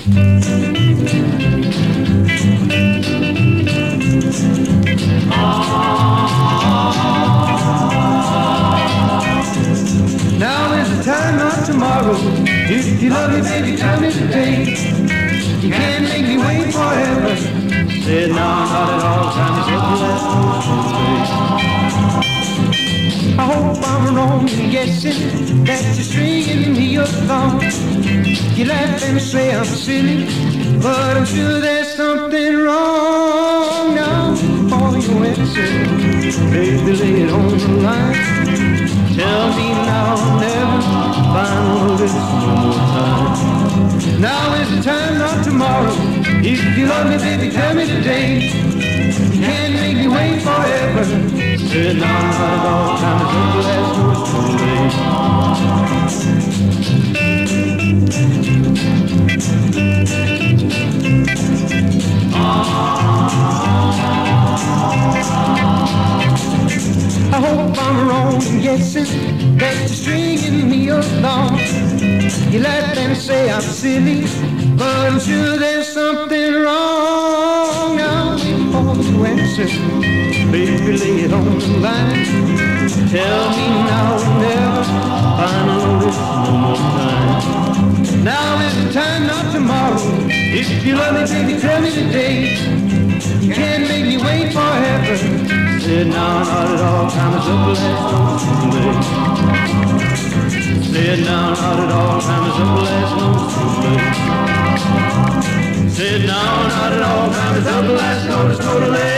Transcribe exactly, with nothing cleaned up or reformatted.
Now is the time, not tomorrow. If you love me, baby, tell me today. You can't make me wait forever. Said no, not at all. Time is up, last I hope I'm wrong in guessing that you're stringing me along. You laugh and say I'm silly, but I'm sure there's something wrong. Now, all your answers, baby, lay it on the line. Tell me now, I'll never find this no more time. Now is the time, not tomorrow. If you love me, baby, tell me today. You can't make me wait forever. Said no, not at all. Time is up, last no, it's too late. I hope I'm wrong in guessing that you're stringing me along. You laugh and say I'm silly, but I'm sure there's something wrong. Now before you answer, baby, lay it on the line. Tell me now, never find a notice no more time. Now is the time, not tomorrow. If you love me, baby, tell me today. You can't make me wait forever. Said no, not at all. Time is up, last no, it's too late. Said no, not at all. Time is up, last no, it's too late. Said no, not at all. Time is up, last no, it's too late.